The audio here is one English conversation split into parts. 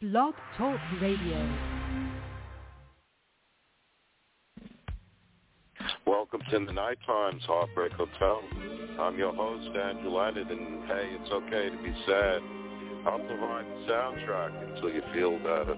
Blog Talk Radio. Welcome to the Night Times Heartbreak Hotel. I'm your host, Andrew Leonard, and hey, it's okay to be sad. I'll provide the soundtrack until you feel better.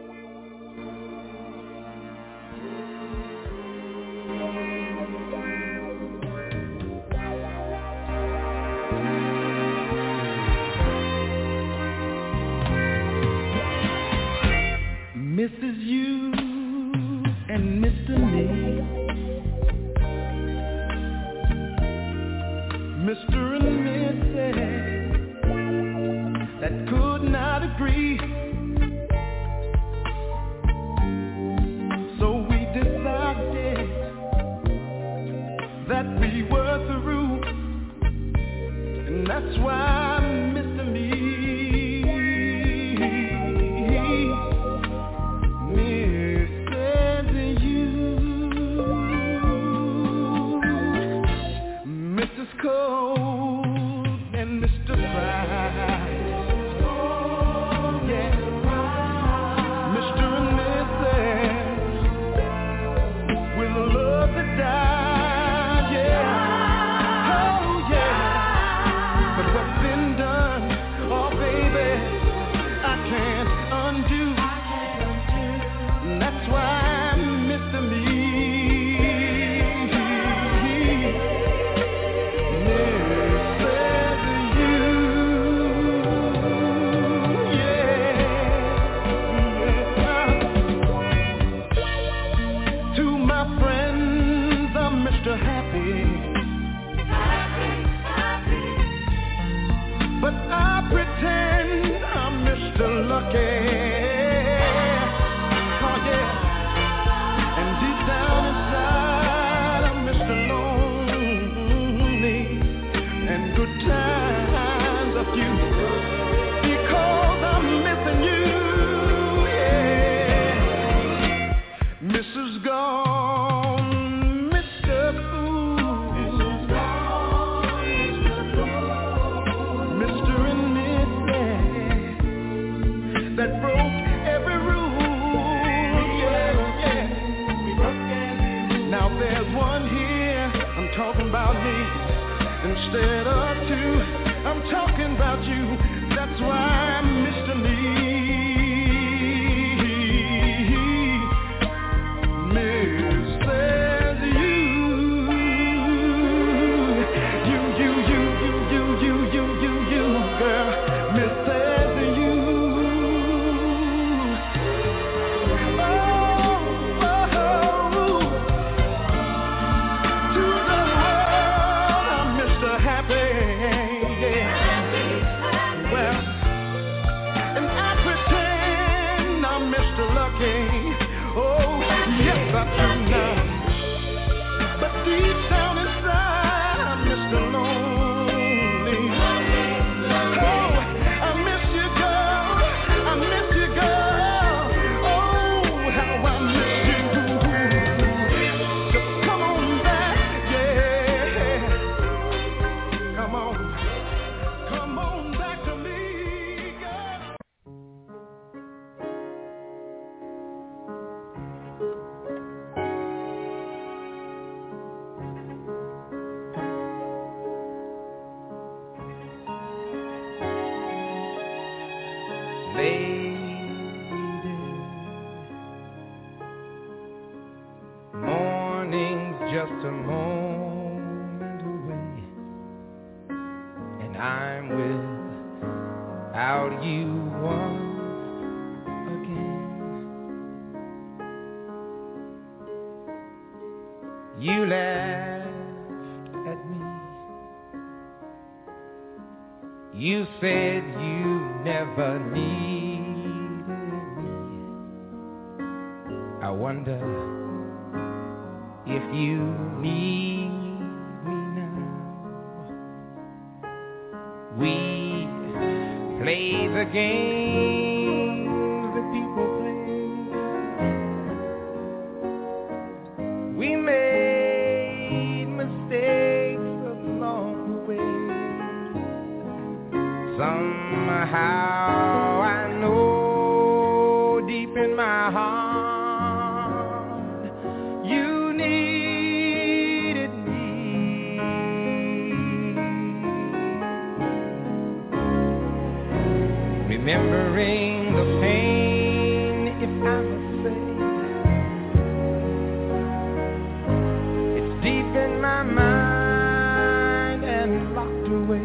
Mrs. You and Mr. Me, Mr. and Mrs. that could not agree, so we decided that we were through, and that's why Mr. Me, Cold and Mr. Price, yeah, Mr. and Mrs. with a love that died, yeah, oh yeah, but what's been done, oh baby, I can't undo, and that's why Mr. Me. But I pretend I'm Mr. Lucky, oh yeah, and deep down inside I'm Mr. Lonely, and good times are few, because I'm missing you, yeah. Mrs. Gone, Mr. Fool, that broke every rule, yeah, yeah. We broke every rule. Now there's one here, I'm talking about me. Instead of two, I'm talking about you. That's why I'm Mr. Lee. Mrs. You, girl. Mrs. You. But deep down inside, I'm Mr. Lonely. Oh, I miss you, girl. I miss you, girl. Oh, how I miss you. So come on back, yeah. Come on back to me, girl. Morning's just a moment away, and I'm without you once again. You laughed at me. You said you never needed me. I wonder if you need me now. We play the games that people play. We made mistakes along the way. Somehow I know remembering the pain, if I must say. It's deep in my mind and locked away.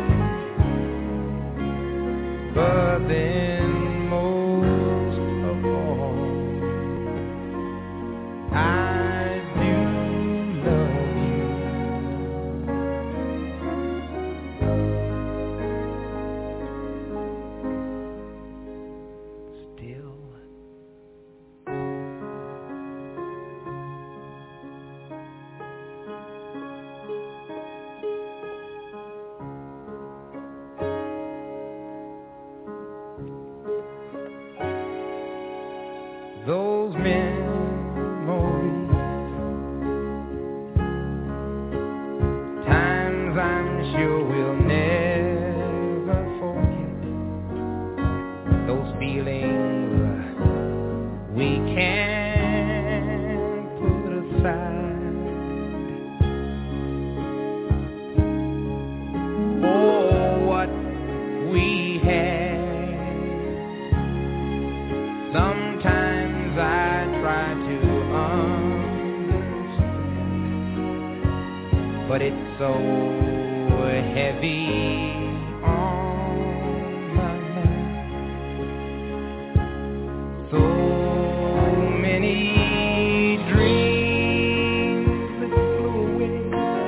But then most of all, I do love you. Still. Those memories, times I'm sure we'll never forget. Those feelings we can't put aside. Oh, what we had. Sometimes I try to understand, but it's so heavy on my mind. So many dreams that flew away.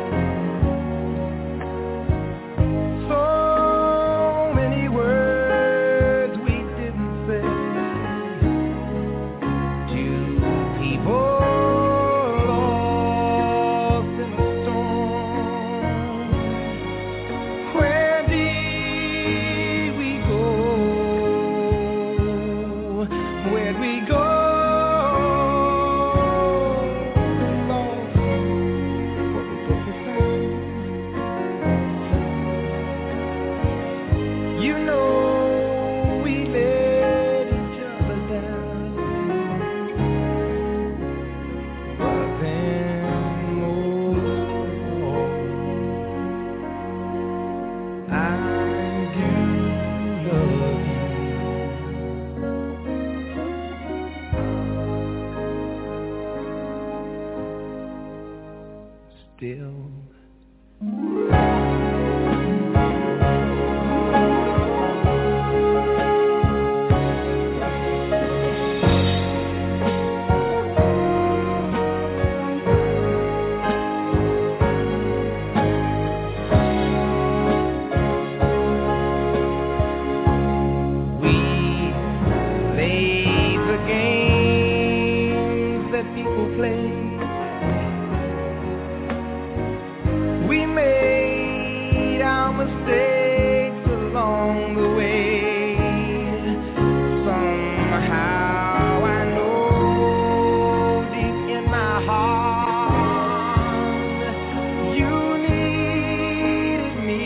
So many words we didn't say. Still. We played the games that people play. We made our mistakes along the way. Somehow I know deep in my heart you needed me,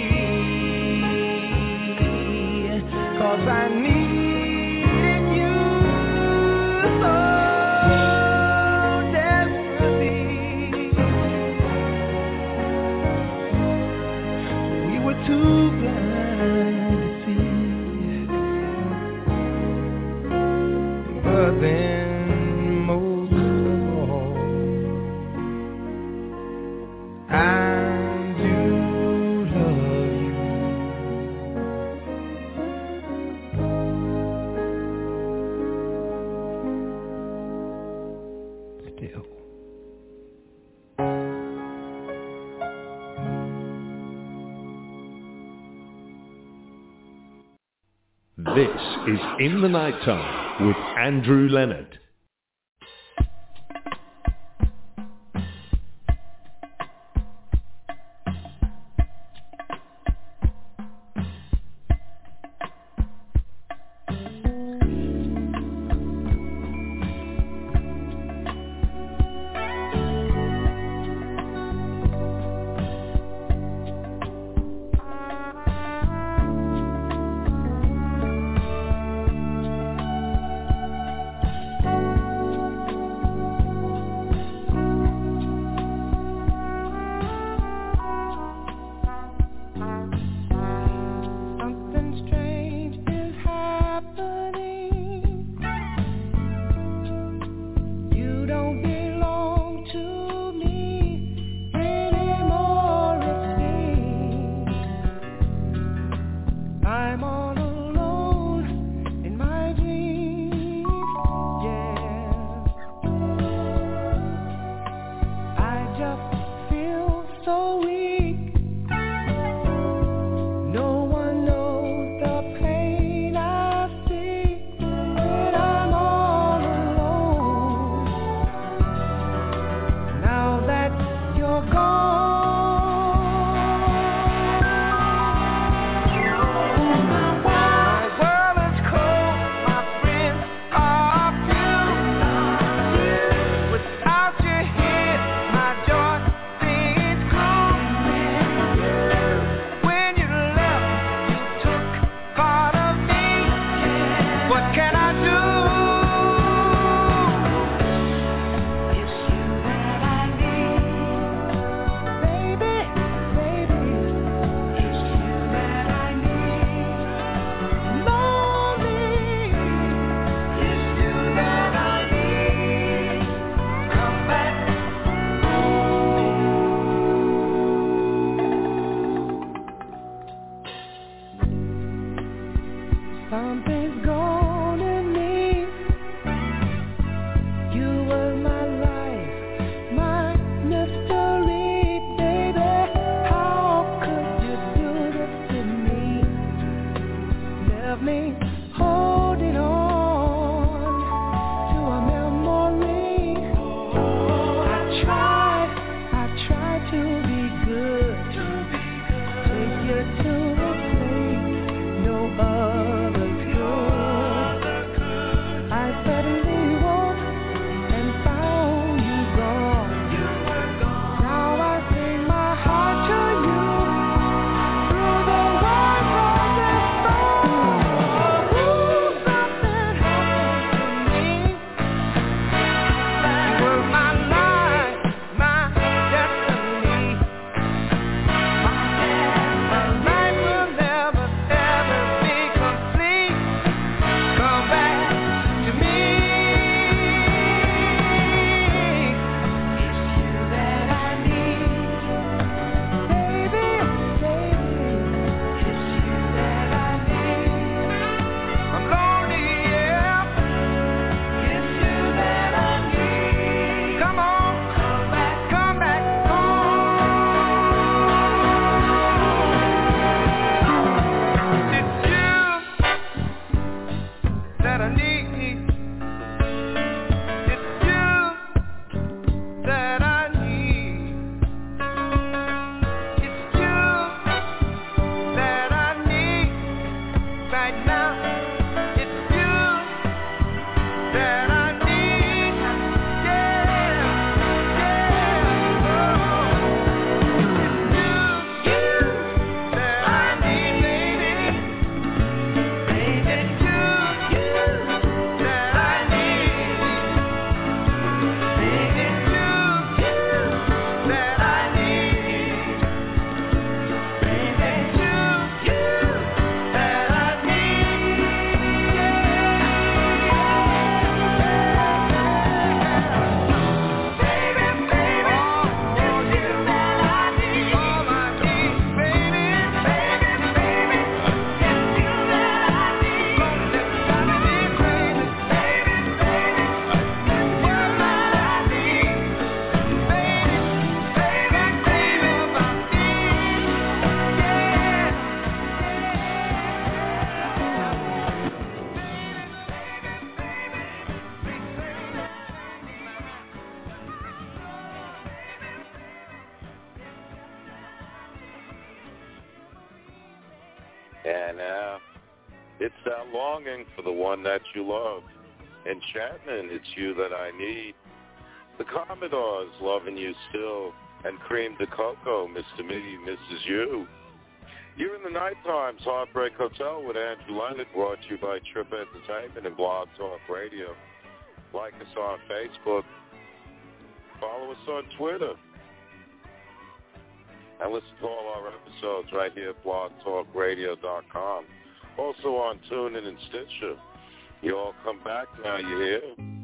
'cause I needed you so desperately. Too blind to see, but then most of all, I do love you. Still. This is In the Nighttime with Andrew Leonard. And it's that longing for the one that you love. Enchantment, it's you that I need. The Commodores, loving you still. And Cream de Coco, Mr. Me, Mrs. You. You're in the Night Times Heartbreak Hotel with Andrew Leonard, brought to you by Trip Entertainment and Blog Talk Radio. Like us on Facebook. Follow us on Twitter. And listen to all our episodes right here at blogtalkradio.com. Also on TuneIn and Stitcher. You all come back now, you hear?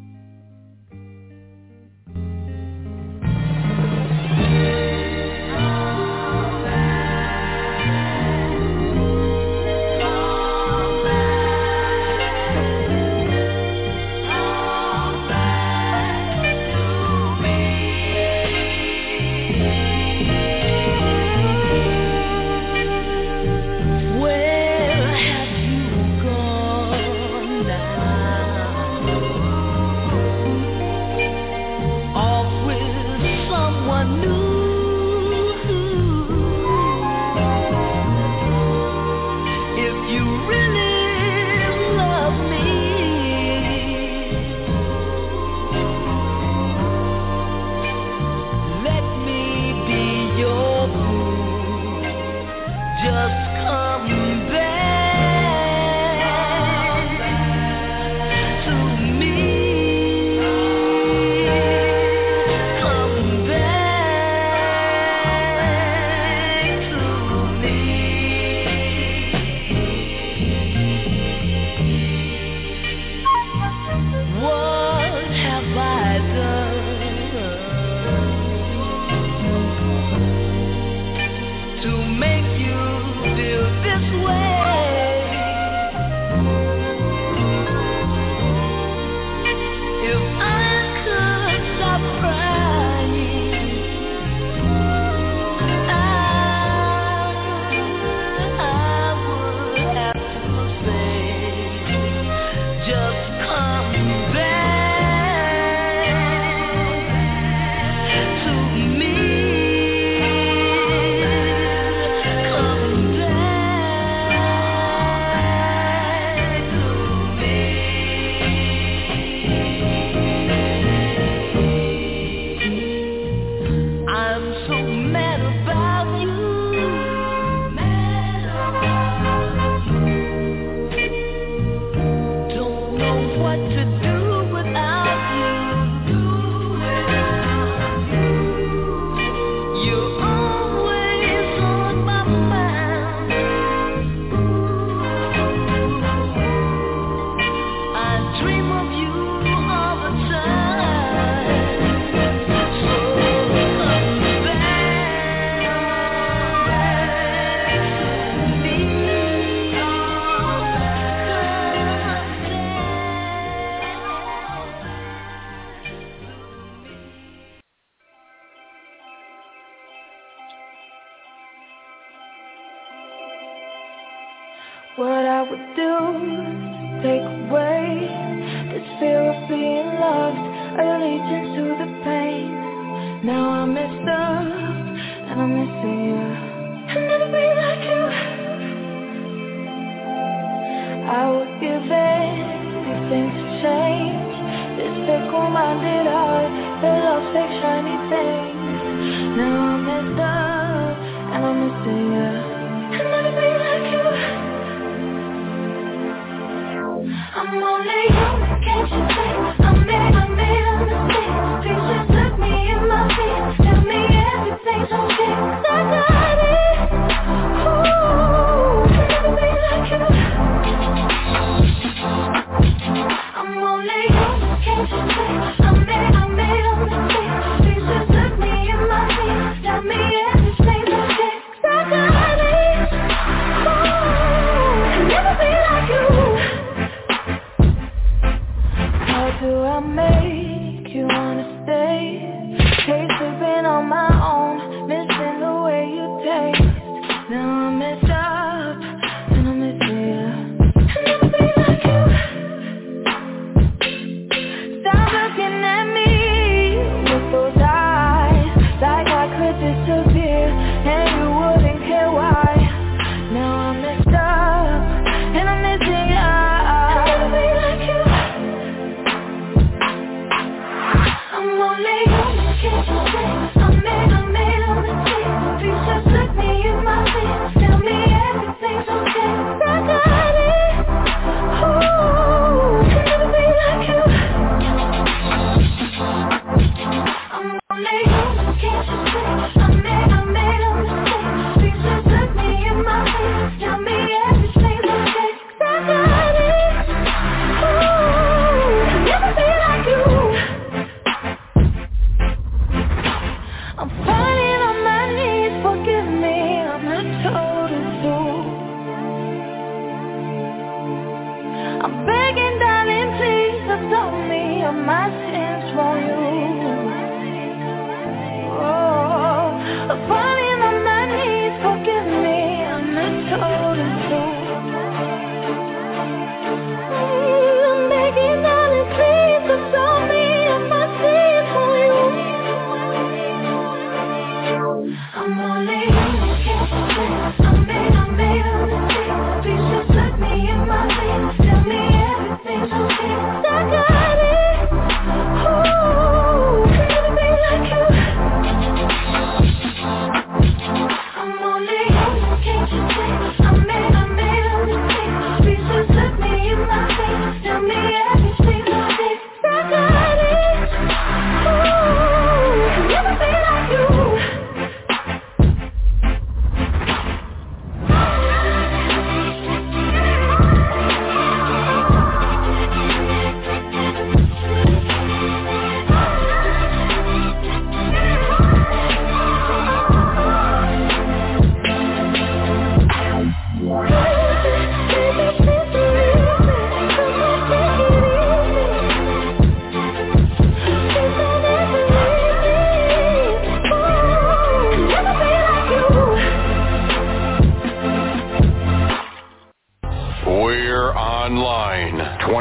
What I would do, take away this fear of being lost, allegiance to the pain. Now I'm messed up, and I'm missing you. I'll never be like you. I would give anything to change this fickle-minded heart that loves fake shiny things. Now I'm messed up, and I'm missing you. I'll never be like you. I'm only human, can't you see? I made a mistake. Please just look me in my face. Tell me everything's okay. I got it. Ooh, I'll never be like you. I'm only human, can't you see? I made a mistake. Please just look me in my face. Tell me everything's okay. I got it. Ooh, I'll never be like you. To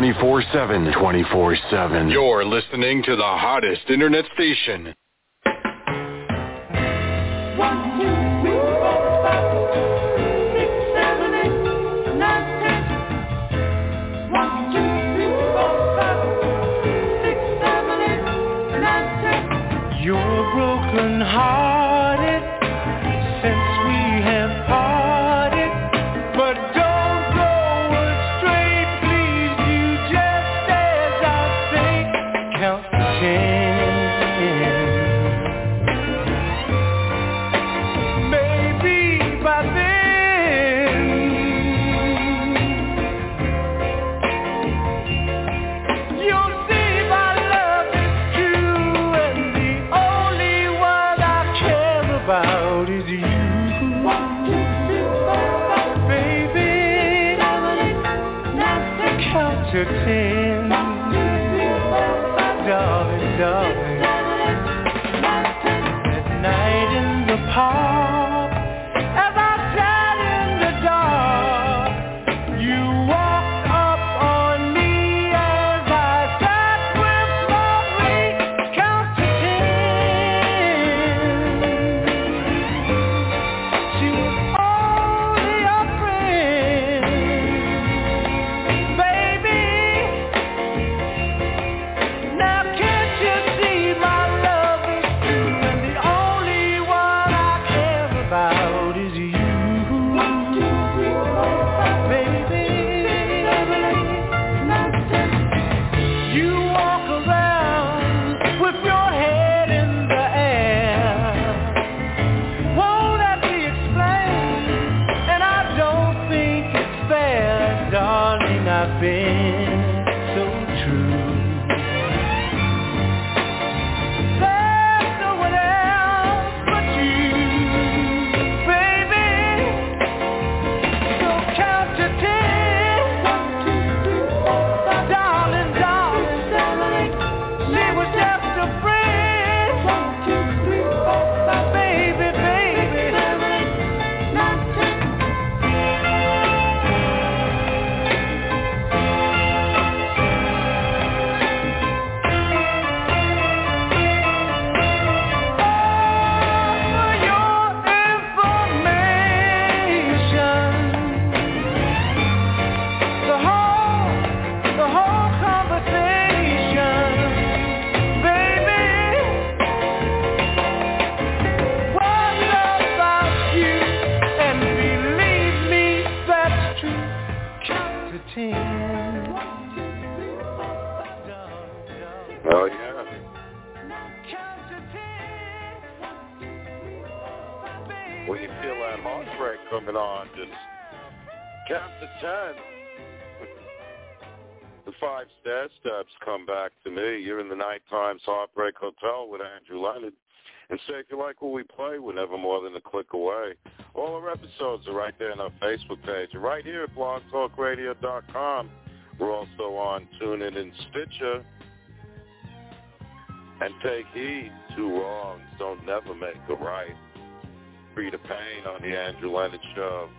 24/7. 24/7. You're listening to the hottest internet station. 1, 2, 3, 4, 5, 6, 7, 8, 9, 10. 1, 2, 3, 4, 5, 6, 7, 8, 9, 10. You're broken-hearted since we have parted, but don't go astray, please. You just as I say, count to 10. Maybe by then you'll see my love is true, and the only one I care about is you. 1, 2, 3, 4, 5, baby. 7, 8, 9, 10. Count to 10. 1, 2, 3, 4, 5, darling, darling. 7, 8, 9, 10. At night in the park, as I sat in the dark, you walked up on me as I sat with softly. Count to 10. She was only a friend, baby. Now can't you see my love is true, and the only one I care about is you. 1, 2, 3, 4, 5, baby. 7, 8, 9, 10. You walk around with your head in the air. Won't that be explained? And I don't think it's fair, darling. I've been so true. There's no one else but you, baby. So count to 10. 1, 2, 3, 4, 5, darling, darling. 7, 8. She was just a friend. 1, 2, 3, 4, 5, baby, baby. 7, 8, 9, 10. For your information, the whole conversation, baby, was about you, and believe me, that's true. Count to 10. 1, 2, 3, 4, 5, darling, darling. Oh, yeah. Count to 10. 1, 2, 3, 4, 5, baby. When you feel that heartbreak coming on, just count to 10. The 5 stair steps come back to me. You're in the Nighttime's Heartbreak Hotel with Andrew Leonard. And say if you like what we play, we're never more than a click away. All our episodes are right there on our Facebook page. And right here at blogtalkradio.com. We're also on TuneIn and Stitcher. And take heed, 2 wrongs don't never make a right. Free to pain on the Andrew Leonard Show.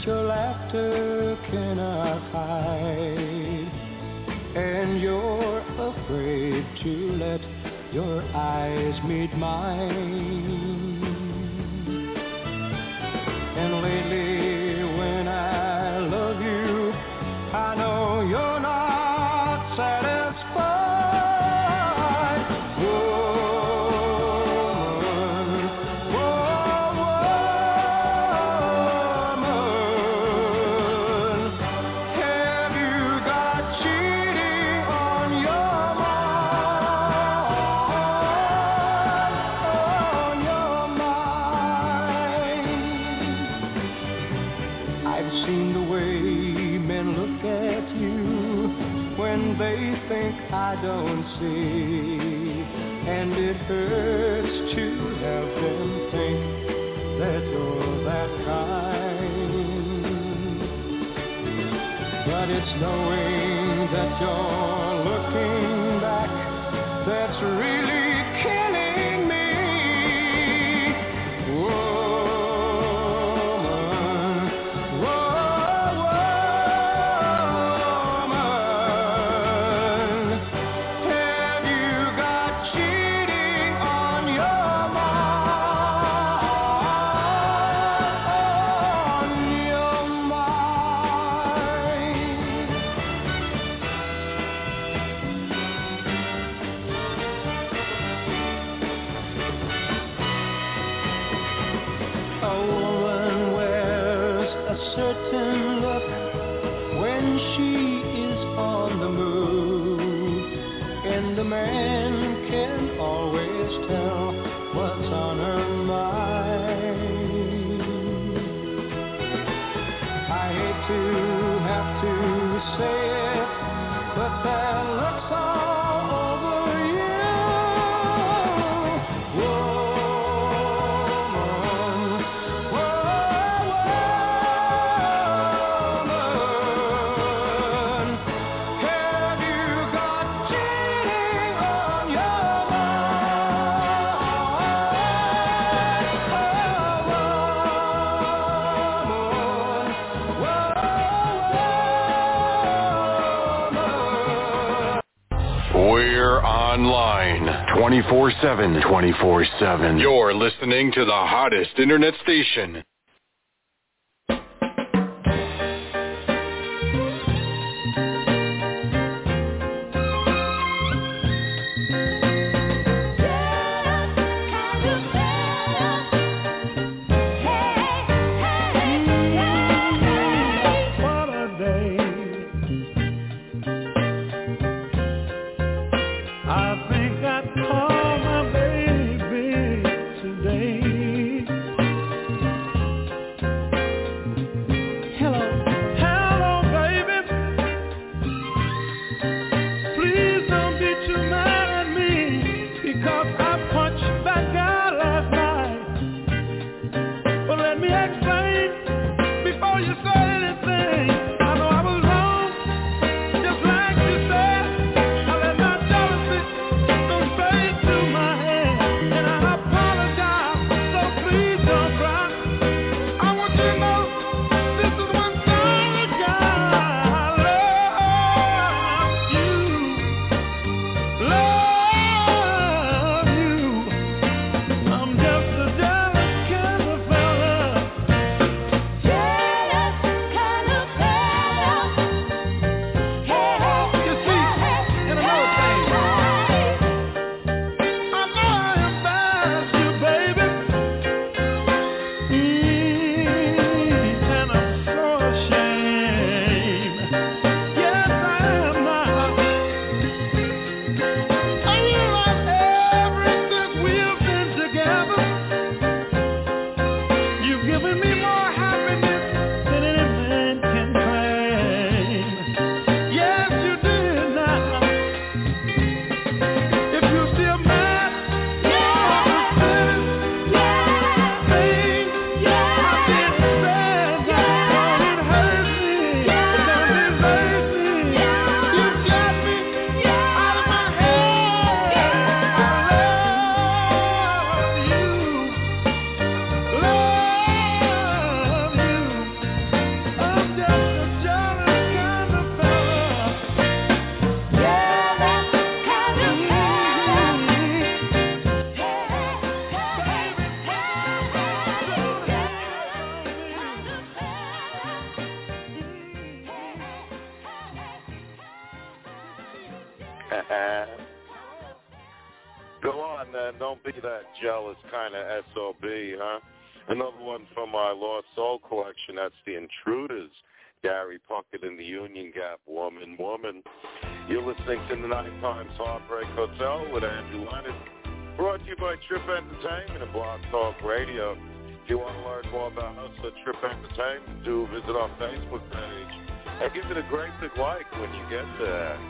your laughter cannot hide, and you're afraid to let your eyes meet mine. And lately when I love you, I know you're not satisfied. Woman, woman, have you got cheating on your mind? I've seen the way men look at you when they think I don't see, and it hurts to have them think that you're that kind. But it's knowing that you're looking back that's really killing me. Woman, woman, have you got cheating on your mind? A woman wears a certain look when she is on the move, and the man can always tell what's on her mind. I hate to have to say it, but that looks all over you. Woman, woman, have you got cheating on your We're online 24/7. 24/7. You're listening to the hottest internet station. What a day. I think I'd call my baby today. Go on, then. Don't be that jealous kind of SOB, huh? Another one from my Lost Soul collection. That's The Intruders. Gary Puckett in the Union Gap. Woman, woman. You're listening to the Night Times Heartbreak Hotel with Andrew Leonard. Brought to you by Trip Entertainment and Blog Talk Radio. If you want to learn more about us at Trip Entertainment, do visit our Facebook page. And give it a great big like when you get there.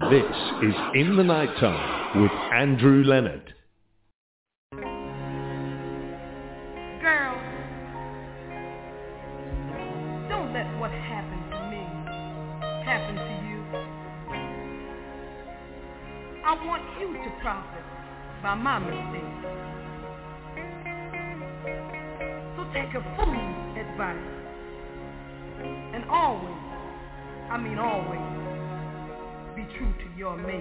This is In the Nighttime with Andrew Leonard. Girl, don't let what happened to me happen to you. I want you to profit by my mistake. So take a fool's advice and always, I mean always, be true to your mate.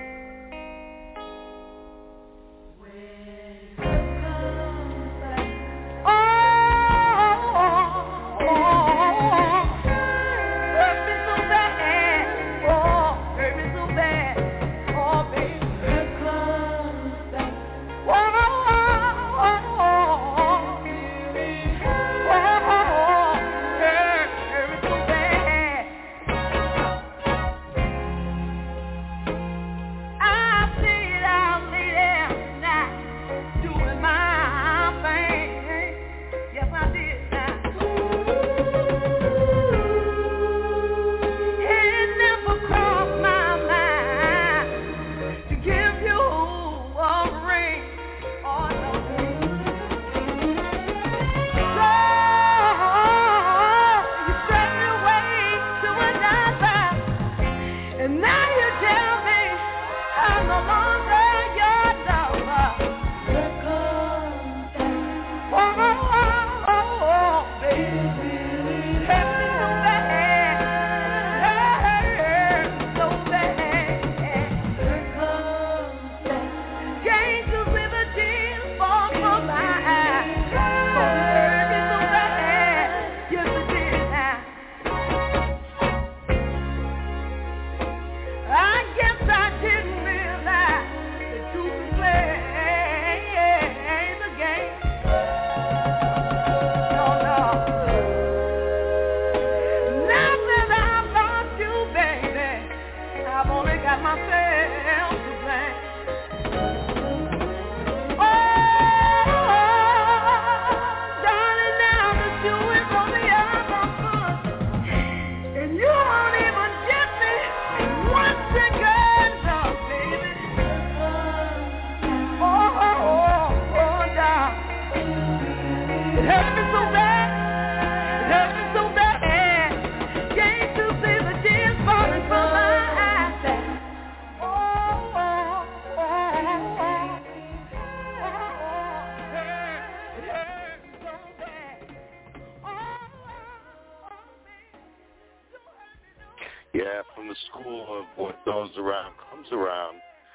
Yeah, from the school of what goes around comes around.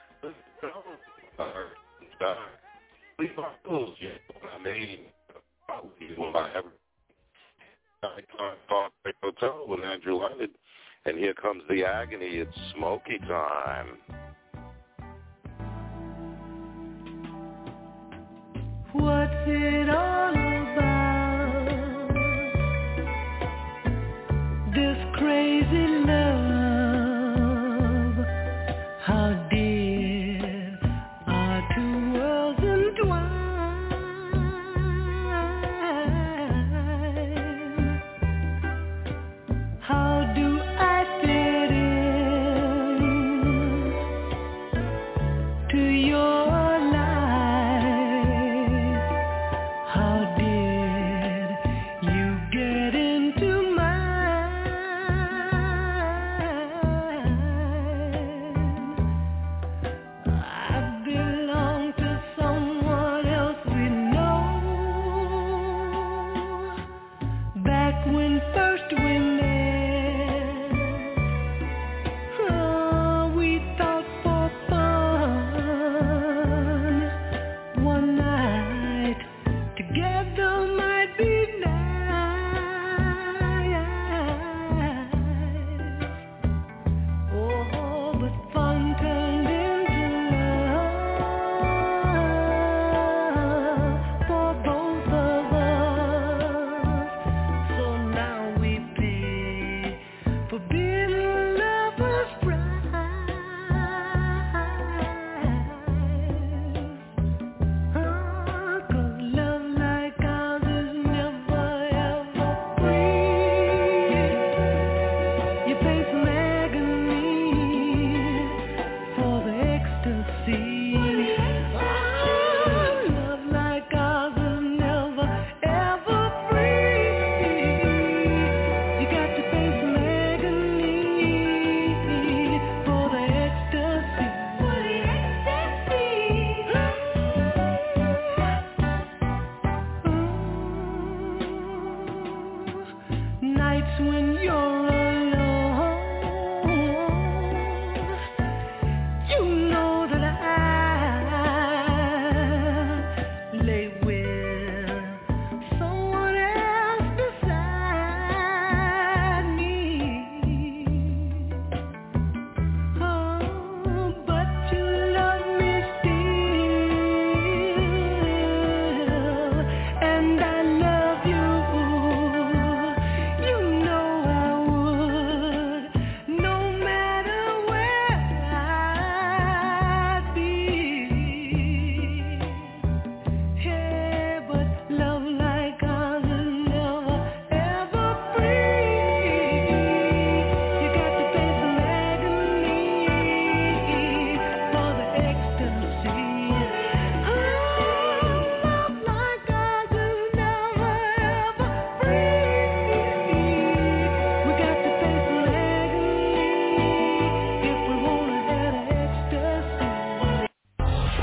Leave our tools, you know what I mean? I Talk Hotel with Andrew Leonard, and here comes the agony. It's smoky time. What's it all about? This crazy love. How dear are two worlds entwined? How do I fit in to your life? How did you get into mine?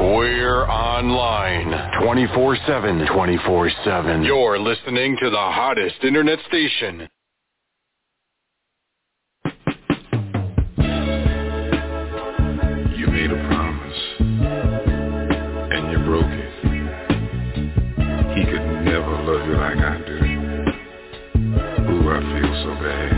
We're online 24/7. 24/7. You're listening to the hottest internet station. You made a promise, and you broke it. He could never love you like I do. Ooh, I feel so bad.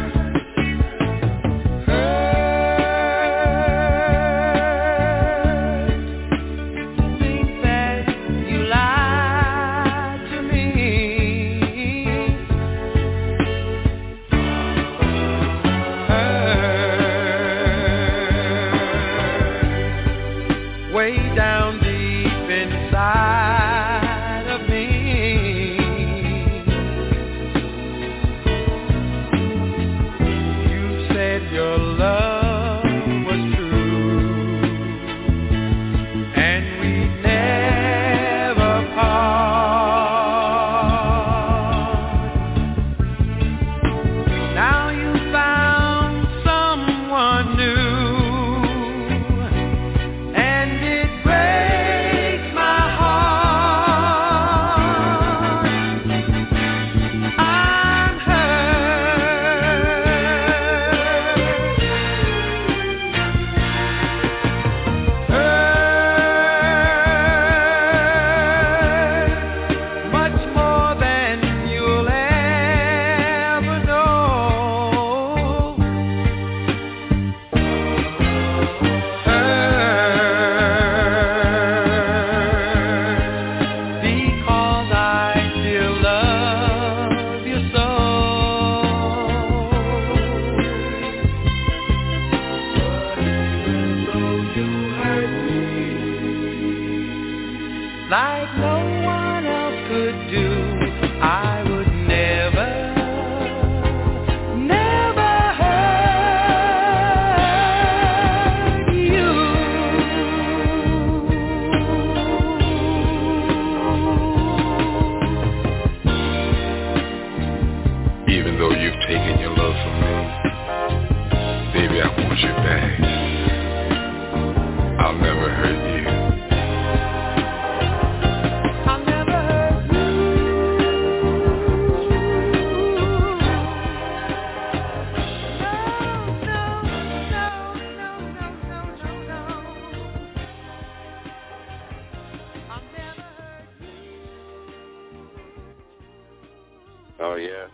Oh, yeah.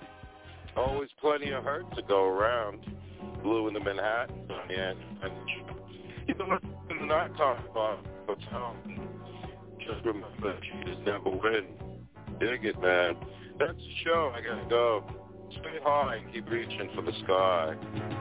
Always plenty of hurt to go around. Blue in the Manhattan. Yeah. And you know, in the night talk about hotel. Just remember, cheaters never win. Dig it, man. That's the show. I gotta go. Stay high and keep reaching for the sky.